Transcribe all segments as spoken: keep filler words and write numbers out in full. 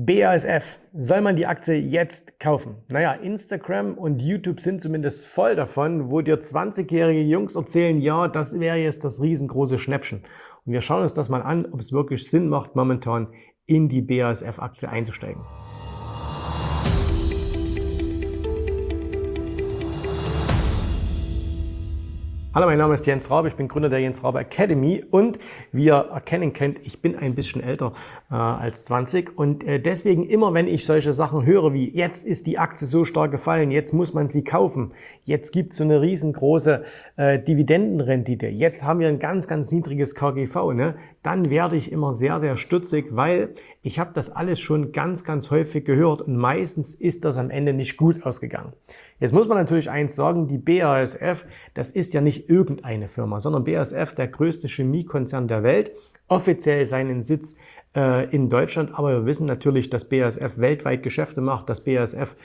B A S F, soll man die Aktie jetzt kaufen? Naja, Instagram und YouTube sind zumindest voll davon, wo dir zwanzigjährige Jungs erzählen, ja, das wäre jetzt das riesengroße Schnäppchen. Und wir schauen uns das mal an, ob es wirklich Sinn macht, momentan in die B A S F-Aktie einzusteigen. Hallo, mein Name ist Jens Rabe, ich bin Gründer der Jens Rabe Academy und wie ihr erkennen könnt, ich bin ein bisschen älter äh, als zwanzig und äh, deswegen immer, wenn ich solche Sachen höre wie jetzt ist die Aktie so stark gefallen, jetzt muss man sie kaufen, jetzt gibt es so eine riesengroße äh, Dividendenrendite, jetzt haben wir ein ganz, ganz niedriges K G V, ne? Dann werde ich immer sehr, sehr stutzig, weil ich habe das alles schon ganz, ganz häufig gehört und meistens ist das am Ende nicht gut ausgegangen. Jetzt muss man natürlich eins sagen, die B A S F, das ist ja nicht irgendeine Firma, sondern B A S F, der größte Chemiekonzern der Welt, offiziell seinen Sitz äh, in Deutschland, aber wir wissen natürlich, dass B A S F weltweit Geschäfte macht, dass B A S F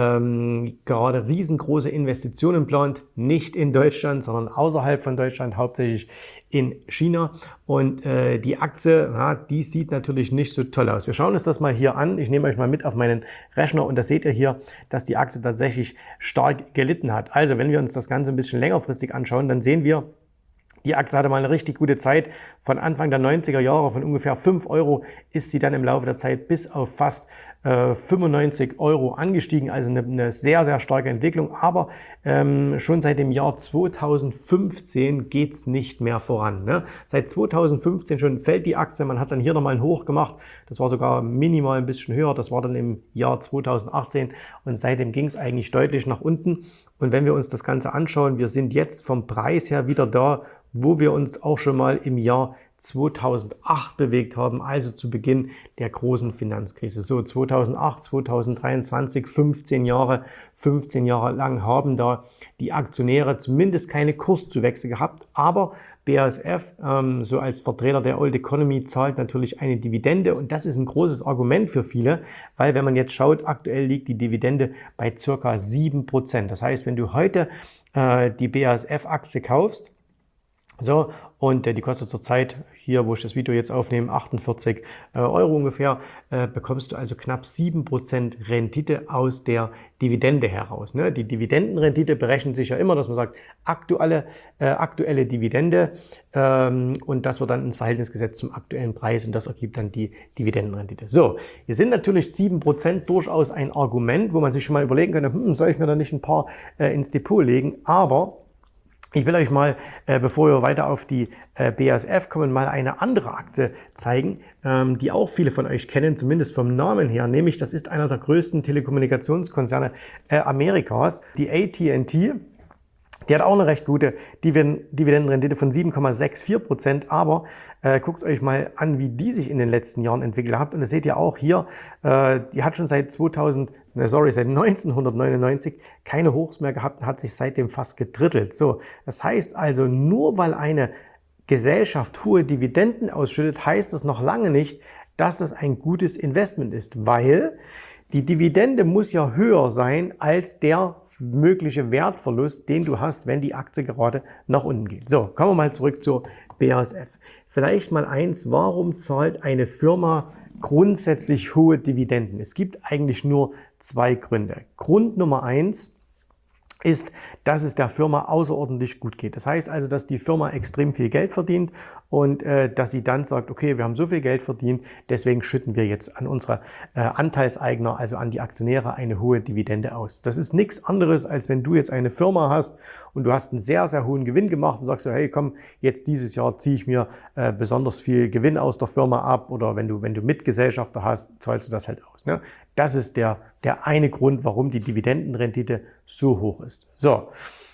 ähm, gerade riesengroße Investitionen plant, nicht in Deutschland, sondern außerhalb von Deutschland, hauptsächlich in China. Und äh, die Aktie, ja, die sieht natürlich nicht so toll aus. Wir schauen uns das mal hier an. Ich nehme euch mal mit auf meinen Rechner und da seht ihr hier, dass die Aktie tatsächlich stark gelitten hat. Also wenn wir uns das Ganze ein bisschen längerfristig anschauen, dann sehen wir, die Aktie hatte mal eine richtig gute Zeit. Von Anfang der neunziger Jahre, von ungefähr fünf Euro, ist sie dann im Laufe der Zeit bis auf fast äh, fünfundneunzig Euro angestiegen. Also eine, eine sehr, sehr starke Entwicklung. Aber ähm, schon seit dem Jahr zweitausendfünfzehn geht es nicht mehr voran. Ne? Seit zweitausendfünfzehn schon fällt die Aktie. Man hat dann hier nochmal einen Hoch gemacht. Das war sogar minimal ein bisschen höher. Das war dann im Jahr zweitausendachtzehn. Und seitdem ging es eigentlich deutlich nach unten. Und wenn wir uns das Ganze anschauen, wir sind jetzt vom Preis her wieder da, wo wir uns auch schon mal im Jahr zweitausendacht bewegt haben, also zu Beginn der großen Finanzkrise. So zweitausendacht, zweitausenddreiundzwanzig, fünfzehn Jahre, fünfzehn Jahre lang haben da die Aktionäre zumindest keine Kurszuwächse gehabt, aber B A S F, ähm, so als Vertreter der Old Economy, zahlt natürlich eine Dividende und das ist ein großes Argument für viele, weil wenn man jetzt schaut, aktuell liegt die Dividende bei circa sieben Prozent. Das heißt, wenn du heute äh, die B A S F-Aktie kaufst, so, und äh, die kostet zurzeit, hier wo ich das Video jetzt aufnehme, achtundvierzig äh, Euro ungefähr, äh, bekommst du also knapp sieben Prozent Rendite aus der Dividende heraus. Ne? Die Dividendenrendite berechnet sich ja immer, dass man sagt, aktuelle, äh, aktuelle Dividende ähm, und das wird dann ins Verhältnis gesetzt zum aktuellen Preis und das ergibt dann die Dividendenrendite. So, hier sind natürlich sieben Prozent durchaus ein Argument, wo man sich schon mal überlegen könnte, hm, soll ich mir da nicht ein paar äh, ins Depot legen, aber ich will euch mal, äh, bevor wir weiter auf die äh, B A S F kommen, mal eine andere Aktie zeigen, ähm, die auch viele von euch kennen, zumindest vom Namen her. Nämlich, das ist einer der größten Telekommunikationskonzerne äh, Amerikas, die A T and T. Die hat auch eine recht gute Dividendenrendite von sieben Komma vierundsechzig Prozent, aber äh, guckt euch mal an, wie die sich in den letzten Jahren entwickelt hat. Und das seht ihr auch hier, äh, die hat schon seit zweitausend, ne, sorry, seit neunzehnhundertneunundneunzig keine Hochs mehr gehabt und hat sich seitdem fast gedrittelt. So, das heißt also, nur weil eine Gesellschaft hohe Dividenden ausschüttet, heißt das noch lange nicht, dass das ein gutes Investment ist, weil die Dividende muss ja höher sein als der mögliche Wertverlust, den du hast, wenn die Aktie gerade nach unten geht. So, kommen wir mal zurück zur B A S F. Vielleicht mal eins, warum zahlt eine Firma grundsätzlich hohe Dividenden? Es gibt eigentlich nur zwei Gründe. Grund Nummer eins ist, dass es der Firma außerordentlich gut geht. Das heißt also, dass die Firma extrem viel Geld verdient und äh, dass sie dann sagt, okay, wir haben so viel Geld verdient, deswegen schütten wir jetzt an unsere äh, Anteilseigner, also an die Aktionäre, eine hohe Dividende aus. Das ist nichts anderes, als wenn du jetzt eine Firma hast und du hast einen sehr, sehr hohen Gewinn gemacht und sagst so, hey, komm, jetzt dieses Jahr ziehe ich mir äh, besonders viel Gewinn aus der Firma ab oder wenn du, wenn du Mitgesellschafter hast, zahlst du das halt aus. Ne? Das ist der, der eine Grund, warum die Dividendenrendite so hoch ist. So,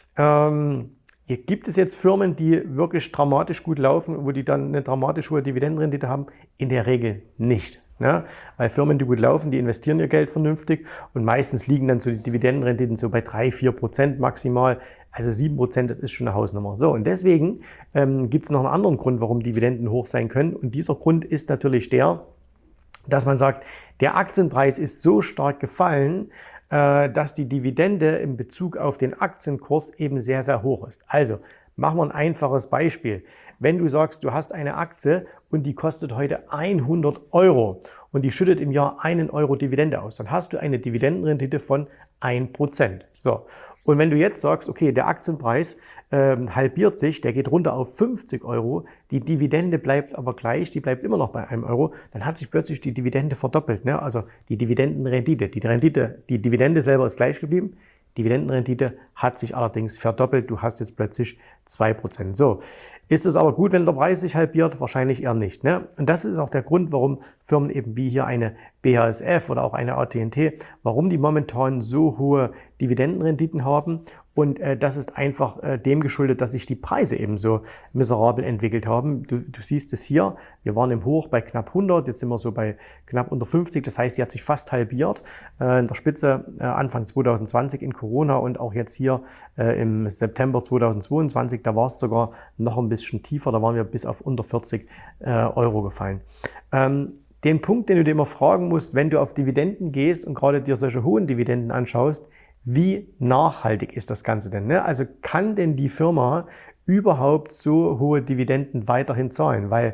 ähm, hier gibt es jetzt Firmen, die wirklich dramatisch gut laufen, wo die dann eine dramatisch hohe Dividendenrendite haben? In der Regel nicht. Ne? Weil Firmen, die gut laufen, die investieren ihr Geld vernünftig und meistens liegen dann so die Dividendenrenditen so bei drei, vier Prozent maximal. Also sieben Prozent, das ist schon eine Hausnummer. So, und deswegen ähm, gibt es noch einen anderen Grund, warum Dividenden hoch sein können. Und dieser Grund ist natürlich der, dass man sagt, der Aktienpreis ist so stark gefallen, dass die Dividende in Bezug auf den Aktienkurs eben sehr, sehr hoch ist. Also machen wir ein einfaches Beispiel. Wenn du sagst, du hast eine Aktie und die kostet heute hundert Euro und die schüttet im Jahr einen Euro Dividende aus, dann hast du eine Dividendenrendite von ein Prozent. So. Und wenn du jetzt sagst, okay, der Aktienpreis ähm, halbiert sich, der geht runter auf fünfzig Euro, die Dividende bleibt aber gleich, die bleibt immer noch bei einem Euro, dann hat sich plötzlich die Dividende verdoppelt. Ne? Also die Dividendenrendite, die Rendite, die Dividende selber ist gleich geblieben, Dividendenrendite hat sich allerdings verdoppelt, du hast jetzt plötzlich zwei Prozent. So, ist es aber gut, wenn der Preis sich halbiert? Wahrscheinlich eher nicht. Ne? Und das ist auch der Grund, warum Firmen eben wie hier eine B A S F oder auch eine A T und T, warum die momentan so hohe Dividendenrenditen haben. Und äh, das ist einfach äh, dem geschuldet, dass sich die Preise eben so miserabel entwickelt haben. Du, du siehst es hier, wir waren im Hoch bei knapp hundert, jetzt sind wir so bei knapp unter fünfzig. Das heißt, die hat sich fast halbiert. Äh, in der Spitze äh, Anfang zwanzig zwanzig in Corona und auch jetzt hier äh, im September zweitausendzweiundzwanzig, da war es sogar noch ein bisschen tiefer, da waren wir bis auf unter vierzig äh, Euro gefallen. Ähm, den Punkt, den du dir immer fragen musst, wenn du auf Dividenden gehst und gerade dir solche hohen Dividenden anschaust, wie nachhaltig ist das Ganze denn? Ne? Also kann denn die Firma überhaupt so hohe Dividenden weiterhin zahlen? Weil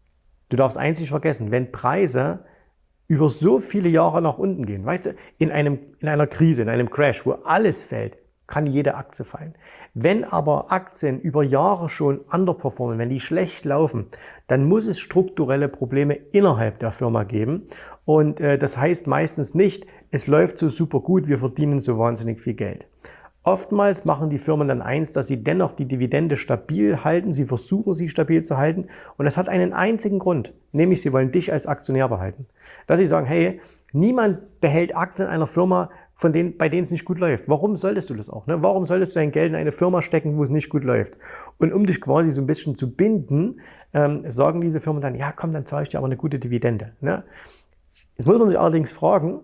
du darfst eins nicht vergessen, wenn Preise über so viele Jahre nach unten gehen, weißt du, in, einem, in einer Krise, in einem Crash, wo alles fällt, kann jede Aktie fallen. Wenn aber Aktien über Jahre schon underperformen, wenn die schlecht laufen, dann muss es strukturelle Probleme innerhalb der Firma geben. Und äh, das heißt meistens nicht, es läuft so super gut, wir verdienen so wahnsinnig viel Geld. Oftmals machen die Firmen dann eins, dass sie dennoch die Dividende stabil halten, sie versuchen sie stabil zu halten und das hat einen einzigen Grund, nämlich sie wollen dich als Aktionär behalten. Dass sie sagen, hey, niemand behält Aktien einer Firma, von denen, bei denen es nicht gut läuft. Warum solltest du das auch? Ne? Warum solltest du dein Geld in eine Firma stecken, wo es nicht gut läuft? Und um dich quasi so ein bisschen zu binden, ähm, sagen diese Firmen dann, ja komm, dann zahle ich dir aber eine gute Dividende. Ne? Jetzt muss man sich allerdings fragen,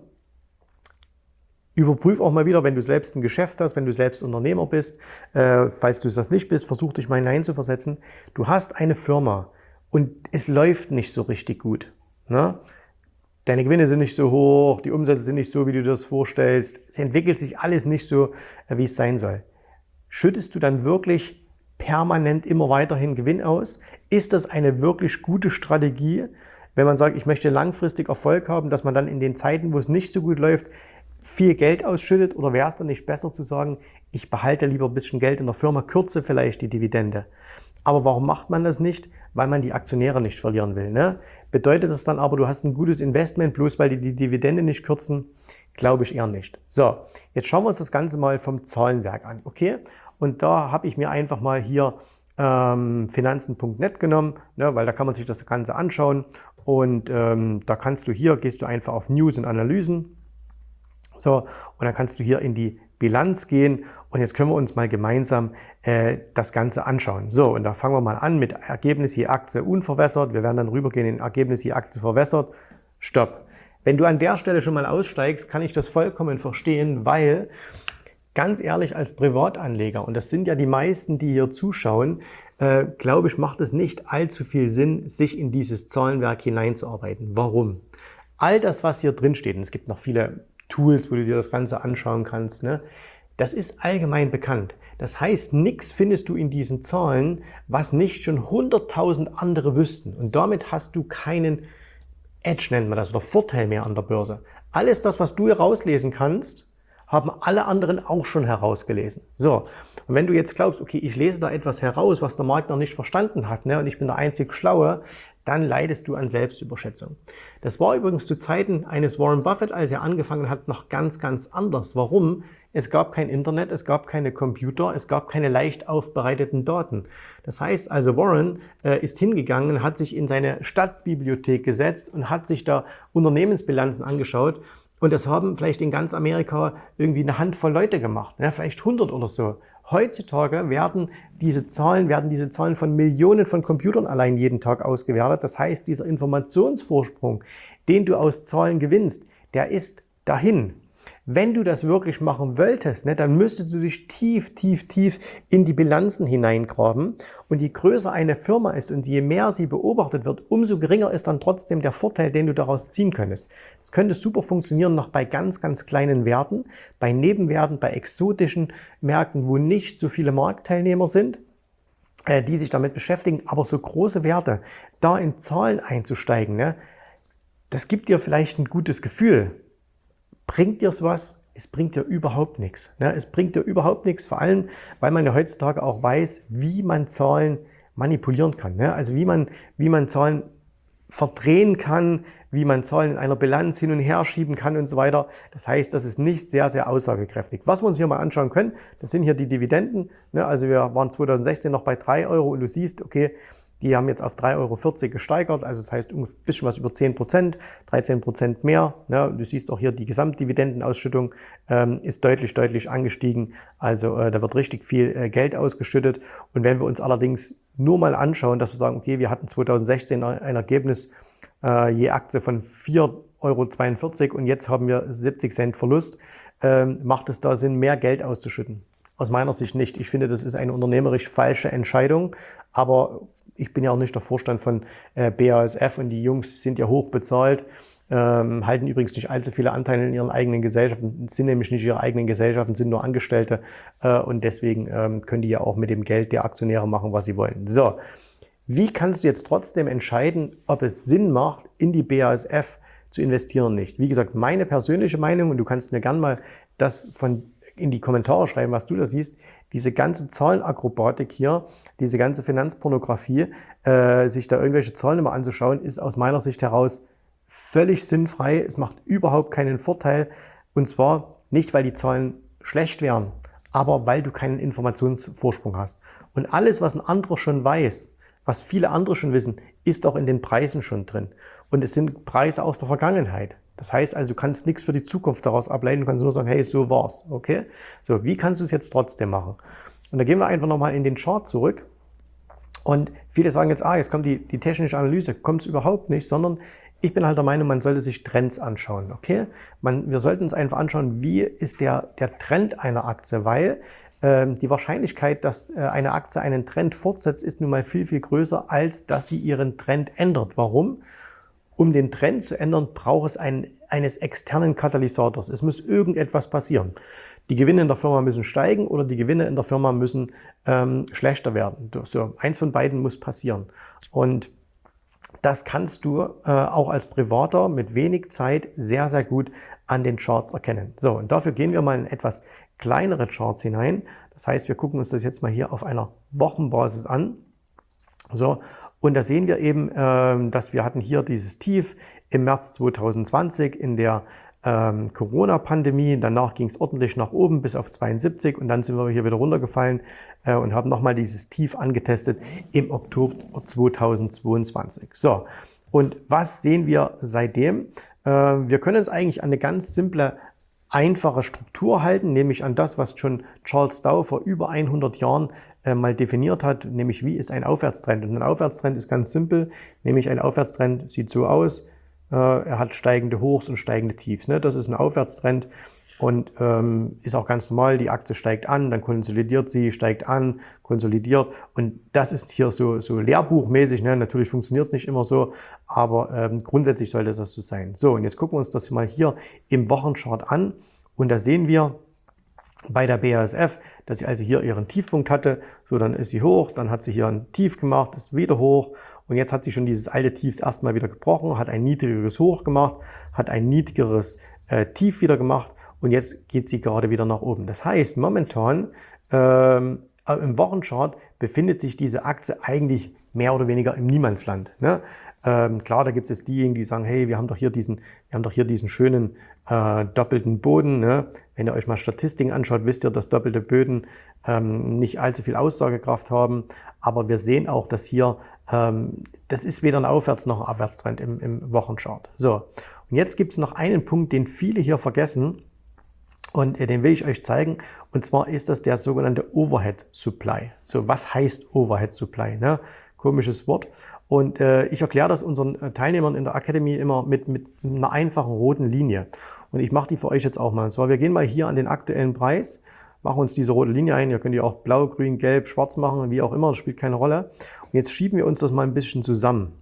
überprüf auch mal wieder, wenn du selbst ein Geschäft hast, wenn du selbst Unternehmer bist, äh, falls du das nicht bist, versuch dich mal hineinzuversetzen. Du hast eine Firma und es läuft nicht so richtig gut. Ne? Deine Gewinne sind nicht so hoch, die Umsätze sind nicht so, wie du dir das vorstellst. Es entwickelt sich alles nicht so, wie es sein soll. Schüttest du dann wirklich permanent immer weiterhin Gewinn aus? Ist das eine wirklich gute Strategie, wenn man sagt, ich möchte langfristig Erfolg haben, dass man dann in den Zeiten, wo es nicht so gut läuft, viel Geld ausschüttet? Oder wäre es dann nicht besser zu sagen, ich behalte lieber ein bisschen Geld in der Firma, kürze vielleicht die Dividende? Aber warum macht man das nicht? Weil man die Aktionäre nicht verlieren will. Ne? Bedeutet das dann aber, du hast ein gutes Investment, bloß weil die die Dividende nicht kürzen? Glaube ich eher nicht. So, jetzt schauen wir uns das Ganze mal vom Zahlenwerk an. Okay? Und da habe ich mir einfach mal hier ähm, Finanzen Punkt net genommen, ne? Weil da kann man sich das Ganze anschauen. Und ähm, da kannst du hier, gehst du einfach auf News und Analysen. So, und dann kannst du hier in die Bilanz gehen und jetzt können wir uns mal gemeinsam äh, das Ganze anschauen. So, und da fangen wir mal an mit Ergebnis je Aktie unverwässert. Wir werden dann rübergehen in Ergebnis je Aktie verwässert. Stopp. Wenn du an der Stelle schon mal aussteigst, kann ich das vollkommen verstehen, weil ganz ehrlich als Privatanleger, und das sind ja die meisten, die hier zuschauen, äh, glaube ich, macht es nicht allzu viel Sinn, sich in dieses Zahlenwerk hineinzuarbeiten. Warum? All das, was hier drin steht, und es gibt noch viele Tools, wo du dir das Ganze anschauen kannst, ne? Das ist allgemein bekannt. Das heißt, nichts findest du in diesen Zahlen, was nicht schon hunderttausend andere wüssten. Und damit hast du keinen Edge, nennt man das, oder Vorteil mehr an der Börse. Alles das, was du herauslesen kannst, haben alle anderen auch schon herausgelesen. So, und wenn du jetzt glaubst, okay, ich lese da etwas heraus, was der Markt noch nicht verstanden hat, ne, und ich bin der einzig Schlaue, dann leidest du an Selbstüberschätzung. Das war übrigens zu Zeiten eines Warren Buffett, als er angefangen hat, noch ganz, ganz anders. Warum? Es gab kein Internet, es gab keine Computer, es gab keine leicht aufbereiteten Daten. Das heißt also, Warren äh, ist hingegangen, hat sich in seine Stadtbibliothek gesetzt und hat sich da Unternehmensbilanzen angeschaut. Und das haben vielleicht in ganz Amerika irgendwie eine Handvoll Leute gemacht, ne? Vielleicht hundert oder so. Heutzutage werden diese Zahlen, werden diese Zahlen von Millionen von Computern allein jeden Tag ausgewertet. Das heißt, dieser Informationsvorsprung, den du aus Zahlen gewinnst, der ist dahin. Wenn du das wirklich machen wolltest, ne, dann müsstest du dich tief, tief, tief in die Bilanzen hineingraben. Und je größer eine Firma ist und je mehr sie beobachtet wird, umso geringer ist dann trotzdem der Vorteil, den du daraus ziehen könntest. Das könnte super funktionieren noch bei ganz, ganz kleinen Werten, bei Nebenwerten, bei exotischen Märkten, wo nicht so viele Marktteilnehmer sind, äh, die sich damit beschäftigen. Aber so große Werte, da in Zahlen einzusteigen, ne, das gibt dir vielleicht ein gutes Gefühl. Bringt dir es was? Es bringt dir überhaupt nichts. Ne? Es bringt dir überhaupt nichts, vor allem, weil man ja heutzutage auch weiß, wie man Zahlen manipulieren kann. Ne? Also wie man, wie man Zahlen verdrehen kann, wie man Zahlen in einer Bilanz hin und her schieben kann und so weiter. Das heißt, das ist nicht sehr, sehr aussagekräftig. Was wir uns hier mal anschauen können, das sind hier die Dividenden. Ne? Also wir waren zweitausendsechzehn noch bei drei Euro und du siehst, okay, die haben jetzt auf drei Euro vierzig gesteigert, also das heißt ein bisschen was über zehn Prozent, dreizehn Prozent mehr. Ne? Du siehst auch hier, die Gesamtdividendenausschüttung ähm, ist deutlich, deutlich angestiegen. Also äh, da wird richtig viel äh, Geld ausgeschüttet. Und wenn wir uns allerdings nur mal anschauen, dass wir sagen, okay, wir hatten zweitausendsechzehn ein Ergebnis äh, je Aktie von vier Euro zweiundvierzig und jetzt haben wir siebzig Cent Verlust, äh, macht es da Sinn, mehr Geld auszuschütten? Aus meiner Sicht nicht. Ich finde, das ist eine unternehmerisch falsche Entscheidung, aber ich bin ja auch nicht der Vorstand von äh, B A S F und die Jungs sind ja hoch bezahlt, ähm, halten übrigens nicht allzu viele Anteile in ihren eigenen Gesellschaften, sind nämlich nicht ihre eigenen Gesellschaften, sind nur Angestellte äh, und deswegen ähm, können die ja auch mit dem Geld der Aktionäre machen, was sie wollen. So, wie kannst du jetzt trotzdem entscheiden, ob es Sinn macht, in die B A S F zu investieren oder nicht? Wie gesagt, meine persönliche Meinung, und du kannst mir gern mal das von in die Kommentare schreiben, was du da siehst, diese ganze Zahlenakrobatik hier, diese ganze Finanzpornografie, äh, sich da irgendwelche Zahlen immer anzuschauen, ist aus meiner Sicht heraus völlig sinnfrei. Es macht überhaupt keinen Vorteil. Und zwar nicht, weil die Zahlen schlecht wären, aber weil du keinen Informationsvorsprung hast. Und alles, was ein anderer schon weiß, was viele andere schon wissen, ist auch in den Preisen schon drin. Und es sind Preise aus der Vergangenheit. Das heißt also, du kannst nichts für die Zukunft daraus ableiten, du kannst nur sagen, hey, so war's, okay? So, wie kannst du es jetzt trotzdem machen? Und da gehen wir einfach nochmal in den Chart zurück und viele sagen jetzt, ah, jetzt kommt die, die technische Analyse, kommt es überhaupt nicht, sondern ich bin halt der Meinung, man sollte sich Trends anschauen, okay? Man, wir sollten uns einfach anschauen, wie ist der, der Trend einer Aktie, weil ähm, die Wahrscheinlichkeit, dass äh, eine Aktie einen Trend fortsetzt, ist nun mal viel, viel größer, als dass sie ihren Trend ändert. Warum? Um den Trend zu ändern, braucht es einen, eines externen Katalysators. Es muss irgendetwas passieren. Die Gewinne in der Firma müssen steigen oder die Gewinne in der Firma müssen ähm, schlechter werden. So, eins von beiden muss passieren. Und das kannst du äh, auch als Privater mit wenig Zeit sehr, sehr gut an den Charts erkennen. So, und dafür gehen wir mal in etwas kleinere Charts hinein. Das heißt, wir gucken uns das jetzt mal hier auf einer Wochenbasis an. So, und da sehen wir eben, äh, dass wir hatten hier dieses Tief im März zweitausendzwanzig in der ähm, Corona-Pandemie. Danach ging es ordentlich nach oben bis auf zweiundsiebzig und dann sind wir hier wieder runtergefallen äh, und haben nochmal dieses Tief angetestet im Oktober zweitausendzweiundzwanzig. So, und was sehen wir seitdem? Äh, wir können uns eigentlich an eine ganz simple, einfache Struktur halten, nämlich an das, was schon Charles Dow vor über hundert Jahren äh, mal definiert hat, nämlich wie ist ein Aufwärtstrend. Und ein Aufwärtstrend ist ganz simpel, nämlich ein Aufwärtstrend sieht so aus, äh, er hat steigende Hochs und steigende Tiefs. Ne? Das ist ein Aufwärtstrend und ähm, ist auch ganz normal, die Aktie steigt an, dann konsolidiert sie, steigt an, konsolidiert und das ist hier so, so lehrbuchmäßig, ne? Natürlich funktioniert es nicht immer so, aber ähm, grundsätzlich sollte das so sein. So, und jetzt gucken wir uns das mal hier im Wochenchart an und da sehen wir bei der B A S F, dass sie also hier ihren Tiefpunkt hatte, so dann ist sie hoch, dann hat sie hier ein Tief gemacht, ist wieder hoch und jetzt hat sie schon dieses alte Tief erstmal wieder gebrochen, hat ein niedrigeres Hoch gemacht, hat ein niedrigeres äh, Tief wieder gemacht und jetzt geht sie gerade wieder nach oben. Das heißt, momentan ähm, im Wochenchart befindet sich diese Aktie eigentlich mehr oder weniger im Niemandsland. Ne? Ähm, klar, da gibt es jetzt diejenigen, die sagen, hey, wir haben doch hier diesen, wir haben doch hier diesen schönen äh, doppelten Boden. Ne? Wenn ihr euch mal Statistiken anschaut, wisst ihr, dass doppelte Böden ähm, nicht allzu viel Aussagekraft haben. Aber wir sehen auch, dass hier, ähm, das ist weder ein Aufwärts- noch ein Abwärtstrend im, im Wochenchart. So, und jetzt gibt es noch einen Punkt, den viele hier vergessen. Und äh, den will ich euch zeigen. Und zwar ist das der sogenannte Overhead Supply. So, was heißt Overhead Supply? Ne? Komisches Wort. Und äh, ich erkläre das unseren Teilnehmern in der Academy immer mit, mit einer einfachen roten Linie. Und ich mache die für euch jetzt auch mal. Und zwar, wir gehen mal hier an den aktuellen Preis, machen uns diese rote Linie ein. Ihr könnt die auch blau, grün, gelb, schwarz machen, wie auch immer. Das spielt keine Rolle. Und jetzt schieben wir uns das mal ein bisschen zusammen.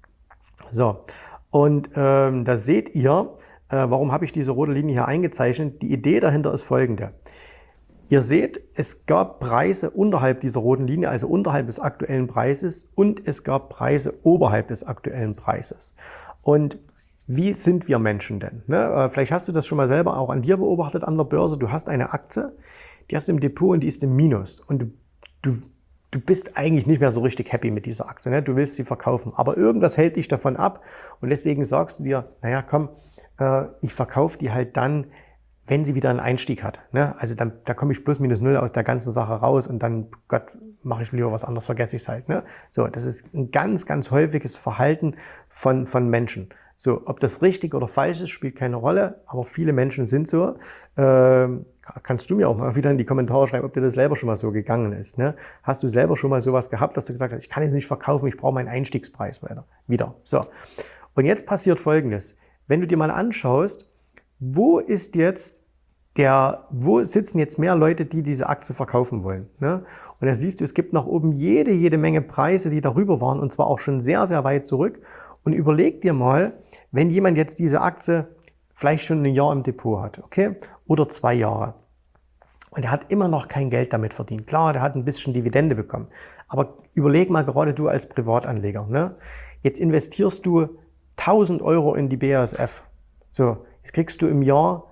So, und ähm, da seht ihr, warum habe ich diese rote Linie hier eingezeichnet? Die Idee dahinter ist folgende. Ihr seht, es gab Preise unterhalb dieser roten Linie, also unterhalb des aktuellen Preises und es gab Preise oberhalb des aktuellen Preises. Und wie sind wir Menschen denn? Ne? Vielleicht hast du das schon mal selber auch an dir beobachtet an der Börse. Du hast eine Aktie, die hast du im Depot und die ist im Minus. Und du, du, du bist eigentlich nicht mehr so richtig happy mit dieser Aktie. Ne? Du willst sie verkaufen. Aber irgendwas hält dich davon ab. Und deswegen sagst du dir, naja, komm, äh, ich verkaufe die halt dann, wenn sie wieder einen Einstieg hat. Ne? Also dann, da komme ich plus minus null aus der ganzen Sache raus und dann, Gott, mache ich lieber was anderes, vergesse ich es halt. Ne? So, das ist ein ganz, ganz häufiges Verhalten von, von Menschen. So, ob das richtig oder falsch ist, spielt keine Rolle, aber viele Menschen sind so. Ähm, kannst du mir auch mal wieder in die Kommentare schreiben, ob dir das selber schon mal so gegangen ist. Ne? Hast du selber schon mal sowas gehabt, dass du gesagt hast, ich kann jetzt nicht verkaufen, ich brauche meinen Einstiegspreis weiter. Wieder. So. Und jetzt passiert Folgendes. Wenn du dir mal anschaust, wo ist jetzt der, wo sitzen jetzt mehr Leute, die diese Aktie verkaufen wollen? Ne? Und da siehst du, es gibt nach oben jede, jede Menge Preise, die darüber waren und zwar auch schon sehr, sehr weit zurück. Und überleg dir mal, wenn jemand jetzt diese Aktie vielleicht schon ein Jahr im Depot hat, okay? Oder zwei Jahre. Und er hat immer noch kein Geld damit verdient. Klar, der hat ein bisschen Dividende bekommen. Aber überleg mal gerade du als Privatanleger, ne? Jetzt investierst du tausend Euro in die B A S F. So, jetzt kriegst du im Jahr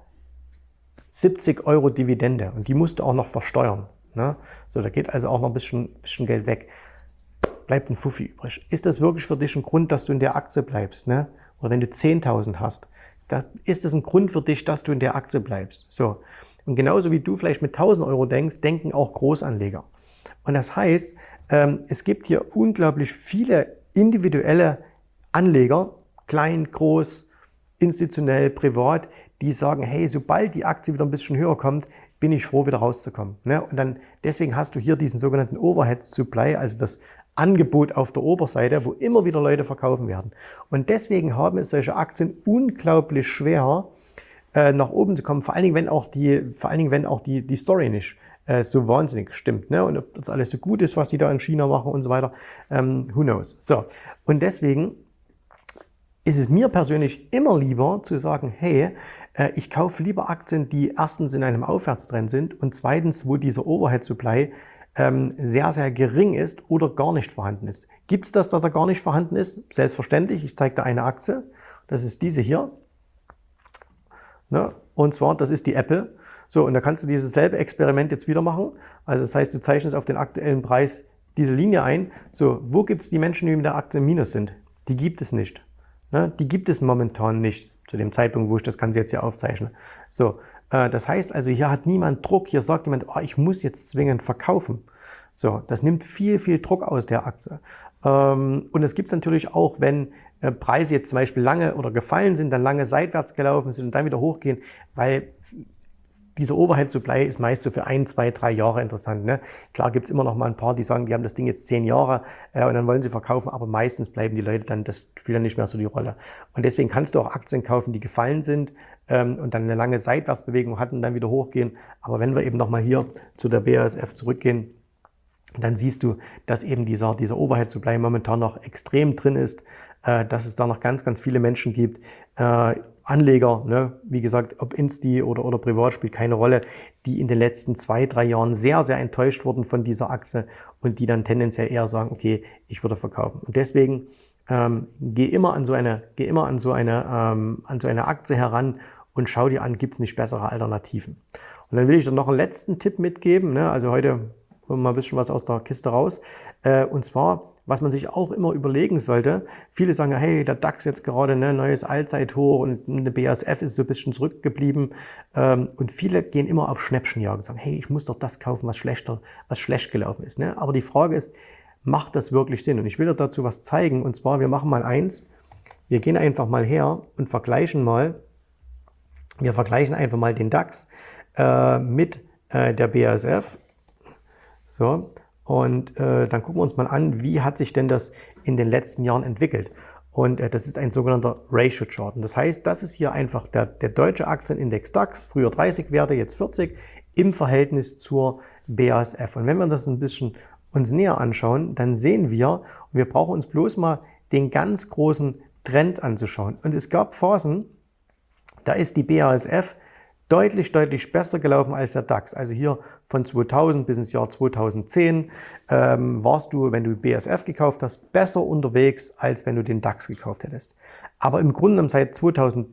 siebzig Euro Dividende und die musst du auch noch versteuern. Ne? So, da geht also auch noch ein bisschen, bisschen Geld weg. Bleibt ein Fuffi übrig. Ist das wirklich für dich ein Grund, dass du in der Aktie bleibst? Ne? Oder wenn du zehntausend hast, da ist das ein Grund für dich, dass du in der Aktie bleibst. So. Und genauso wie du vielleicht mit tausend Euro denkst, denken auch Großanleger. Und das heißt, ähm, es gibt hier unglaublich viele individuelle Anleger, klein, groß, institutionell, privat, die sagen, hey, sobald die Aktie wieder ein bisschen höher kommt, bin ich froh, wieder rauszukommen. Ne? Und dann, deswegen hast du hier diesen sogenannten Overhead Supply, also das Angebot auf der Oberseite, wo immer wieder Leute verkaufen werden. Und deswegen haben es solche Aktien unglaublich schwer, äh, nach oben zu kommen, vor allen Dingen, wenn auch die, vor allen Dingen, wenn auch die, die Story nicht äh, so wahnsinnig stimmt. Ne? Und ob das alles so gut ist, was die da in China machen und so weiter, ähm, who knows. So. Und deswegen ist es mir persönlich immer lieber zu sagen, hey, äh, ich kaufe lieber Aktien, die erstens in einem Aufwärtstrend sind und zweitens, wo dieser Overhead Supply ähm, sehr, sehr gering ist oder gar nicht vorhanden ist. Gibt es das, dass er gar nicht vorhanden ist? Selbstverständlich. Ich zeige dir eine Aktie. Das ist diese hier. Ne? Und zwar, das ist die Apple. So, und da kannst du dieses selbe Experiment jetzt wieder machen. Also das heißt, du zeichnest auf den aktuellen Preis diese Linie ein. So, wo gibt es die Menschen, die mit der Aktie im Minus sind? Die gibt es nicht. Ne? Die gibt es momentan nicht, zu dem Zeitpunkt, wo ich das Ganze jetzt hier aufzeichne. So, äh, das heißt also, hier hat niemand Druck, hier sagt jemand, oh, ich muss jetzt zwingend verkaufen. So, das nimmt viel, viel Druck aus der Aktie. Ähm, und es gibt es natürlich auch, wenn äh, Preise jetzt zum Beispiel lange oder gefallen sind, dann lange seitwärts gelaufen sind und dann wieder hochgehen, weil dieser Overhead Supply ist meist so für ein, zwei, drei Jahre interessant. Ne? Klar gibt es immer noch mal ein paar, die sagen, die haben das Ding jetzt zehn Jahre äh, und dann wollen sie verkaufen, aber meistens bleiben die Leute dann, das spielt dann nicht mehr so die Rolle. Und deswegen kannst du auch Aktien kaufen, die gefallen sind ähm, und dann eine lange Seitwärtsbewegung hatten und dann wieder hochgehen. Aber wenn wir eben noch mal hier zu der B A S F zurückgehen, dann siehst du, dass eben dieser, dieser Overhead Supply momentan noch extrem drin ist, äh, dass es da noch ganz, ganz viele Menschen gibt, äh, Anleger, ne, wie gesagt, ob Insti oder, oder privat, spielt keine Rolle, die in den letzten zwei, drei Jahren sehr, sehr enttäuscht wurden von dieser Aktie und die dann tendenziell eher sagen, okay, ich würde verkaufen. Und deswegen ähm, geh immer an so eine, geh immer an so eine, ähm, an so eine Aktie heran und schau dir an, gibt es nicht bessere Alternativen. Und dann will ich dir noch einen letzten Tipp mitgeben, ne, also heute holen wir mal ein bisschen was aus der Kiste raus, äh, und zwar, was man sich auch immer überlegen sollte, viele sagen, hey, der DAX jetzt gerade, ne, neues Allzeithoch und eine B A S F ist so ein bisschen zurückgeblieben. Ähm, und viele gehen immer auf Schnäppchenjagd und sagen, hey, ich muss doch das kaufen, was schlechter, was schlecht gelaufen ist. Ne? Aber die Frage ist, macht das wirklich Sinn? Und ich will dir dazu was zeigen. Und zwar, wir machen mal eins. Wir gehen einfach mal her und vergleichen mal, wir vergleichen einfach mal den DAX äh, mit äh, der B A S F. So. Und äh, dann gucken wir uns mal an, wie hat sich denn das in den letzten Jahren entwickelt. Und äh, das ist ein sogenannter Ratio Chart. Und das heißt, das ist hier einfach der, der deutsche Aktienindex DAX, früher dreißig Werte, jetzt vierzig, im Verhältnis zur B A S F. Und wenn wir das ein bisschen uns näher anschauen, dann sehen wir, und wir brauchen uns bloß mal den ganz großen Trend anzuschauen. Und es gab Phasen, da ist die B A S F deutlich, deutlich besser gelaufen als der DAX. Also hier von zweitausend bis ins Jahr zweitausendzehn ähm, warst du, wenn du B A S F gekauft hast, besser unterwegs, als wenn du den DAX gekauft hättest. Aber im Grunde genommen seit zweitausendelf,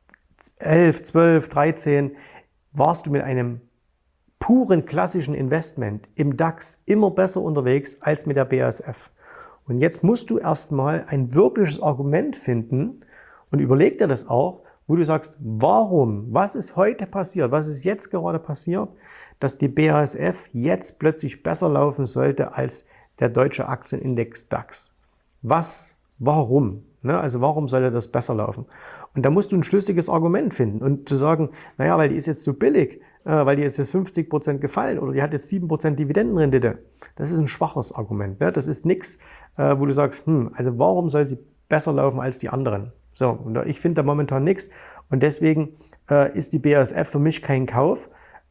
zwölf, dreizehn warst du mit einem puren klassischen Investment im DAX immer besser unterwegs als mit der B A S F. Und jetzt musst du erstmal ein wirkliches Argument finden und überleg dir das auch, wo du sagst, warum, was ist heute passiert, was ist jetzt gerade passiert, dass die B A S F jetzt plötzlich besser laufen sollte als der deutsche Aktienindex DAX. Was, warum? Ne? Also warum sollte das besser laufen? Und da musst du ein schlüssiges Argument finden und zu sagen, naja, weil die ist jetzt so billig, äh, weil die ist jetzt fünfzig Prozent gefallen oder die hat jetzt sieben Prozent Dividendenrendite. Das ist ein schwaches Argument. Ne? Das ist nichts, äh, wo du sagst, hm, also warum soll sie besser laufen als die anderen? So, und ich finde da momentan nichts und deswegen äh, ist die B A S F für mich kein Kauf.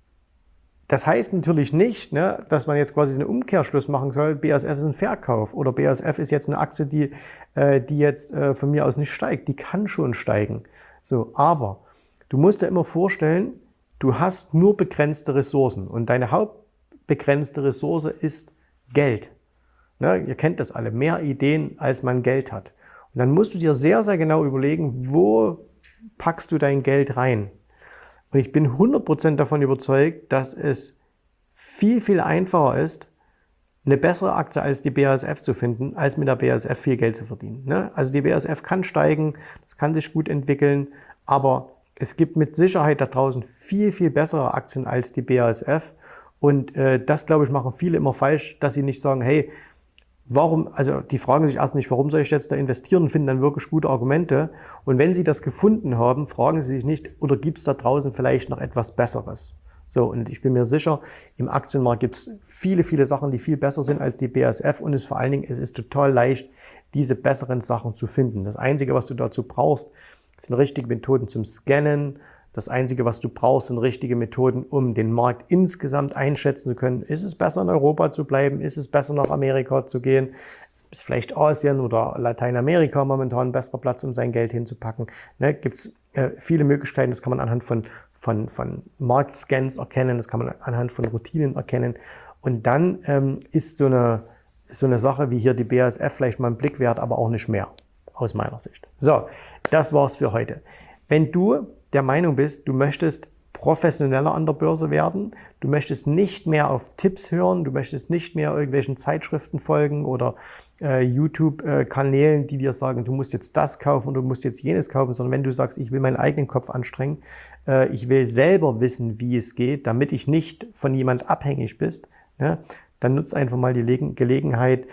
Das heißt natürlich nicht, ne, dass man jetzt quasi einen Umkehrschluss machen soll, B A S F ist ein Verkauf oder B A S F ist jetzt eine Aktie, die, äh, die jetzt äh, von mir aus nicht steigt. Die kann schon steigen. So, aber du musst dir immer vorstellen, du hast nur begrenzte Ressourcen und deine hauptbegrenzte Ressource ist Geld. Ne, ihr kennt das alle, mehr Ideen, als man Geld hat. Und dann musst du dir sehr, sehr genau überlegen, wo packst du dein Geld rein? Und ich bin hundert Prozent davon überzeugt, dass es viel, viel einfacher ist, eine bessere Aktie als die B A S F zu finden, als mit der B A S F viel Geld zu verdienen. Ne? Also die B A S F kann steigen, das kann sich gut entwickeln, aber es gibt mit Sicherheit da draußen viel, viel bessere Aktien als die B A S F. Und äh, das, glaube ich, machen viele immer falsch, dass sie nicht sagen, hey, warum, also die fragen sich erst nicht, warum soll ich jetzt da investieren und finden dann wirklich gute Argumente. Und wenn sie das gefunden haben, fragen sie sich nicht, oder gibt es da draußen vielleicht noch etwas Besseres? So, und ich bin mir sicher, im Aktienmarkt gibt es viele, viele Sachen, die viel besser sind als die B A S F und es vor allen Dingen, es ist total leicht, diese besseren Sachen zu finden. Das Einzige, was du dazu brauchst, sind richtige Methoden zum Scannen. Das Einzige, was du brauchst, sind richtige Methoden, um den Markt insgesamt einschätzen zu können. Ist es besser, in Europa zu bleiben? Ist es besser, nach Amerika zu gehen? Ist vielleicht Asien oder Lateinamerika momentan ein besserer Platz, um sein Geld hinzupacken? Ne, gibt es äh, viele Möglichkeiten. Das kann man anhand von, von, von Marktscans erkennen. Das kann man anhand von Routinen erkennen. Und dann ähm, ist so eine, so eine Sache wie hier die B A S F vielleicht mal einen Blick wert, aber auch nicht mehr, aus meiner Sicht. So, das war's für heute. Wenn du der Meinung bist, du möchtest professioneller an der Börse werden, du möchtest nicht mehr auf Tipps hören, du möchtest nicht mehr irgendwelchen Zeitschriften folgen oder äh, YouTube-Kanälen, die dir sagen, du musst jetzt das kaufen und du musst jetzt jenes kaufen, sondern wenn du sagst, ich will meinen eigenen Kopf anstrengen, äh, ich will selber wissen, wie es geht, damit ich nicht von jemand abhängig bist, ne, dann nutzt einfach mal die Legen- Gelegenheit,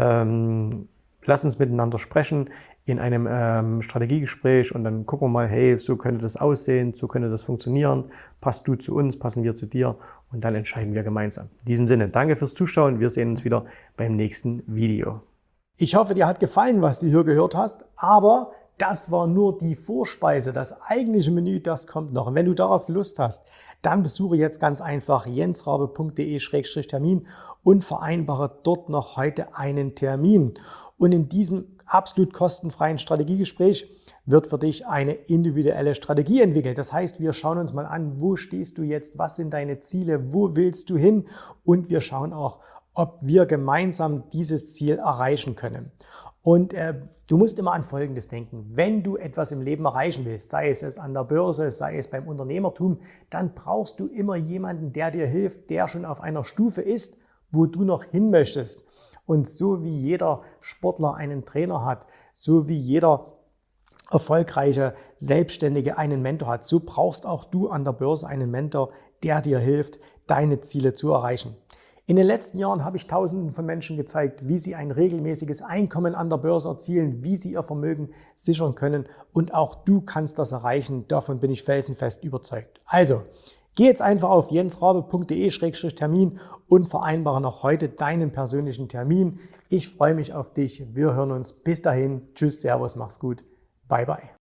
ähm, lass uns miteinander sprechen in einem ähm, Strategiegespräch und dann gucken wir mal, hey, so könnte das aussehen, so könnte das funktionieren, passt du zu uns, passen wir zu dir und dann entscheiden wir gemeinsam. In diesem Sinne, danke fürs Zuschauen, wir sehen uns wieder beim nächsten Video. Ich hoffe, dir hat gefallen, was du hier gehört hast, aber das war nur die Vorspeise, das eigentliche Menü, das kommt noch. Und wenn du darauf Lust hast, dann besuche jetzt ganz einfach jensrabe punkt de Schrägstrich Termin und vereinbare dort noch heute einen Termin. Und in diesem absolut kostenfreien Strategiegespräch wird für dich eine individuelle Strategie entwickelt. Das heißt, wir schauen uns mal an, wo stehst du jetzt, was sind deine Ziele, wo willst du hin und wir schauen auch, ob wir gemeinsam dieses Ziel erreichen können. Und äh, du musst immer an Folgendes denken. Wenn du etwas im Leben erreichen willst, sei es, es an der Börse, sei es beim Unternehmertum, dann brauchst du immer jemanden, der dir hilft, der schon auf einer Stufe ist, wo du noch hin möchtest. Und so wie jeder Sportler einen Trainer hat, so wie jeder erfolgreiche Selbstständige einen Mentor hat, so brauchst auch du an der Börse einen Mentor, der dir hilft, deine Ziele zu erreichen. In den letzten Jahren habe ich Tausenden von Menschen gezeigt, wie sie ein regelmäßiges Einkommen an der Börse erzielen, wie sie ihr Vermögen sichern können und auch du kannst das erreichen, davon bin ich felsenfest überzeugt. Also, geh jetzt einfach auf jensrabe punkt de Schrägstrich Termin und vereinbare noch heute deinen persönlichen Termin. Ich freue mich auf dich, wir hören uns, bis dahin, tschüss, servus, mach's gut, bye bye.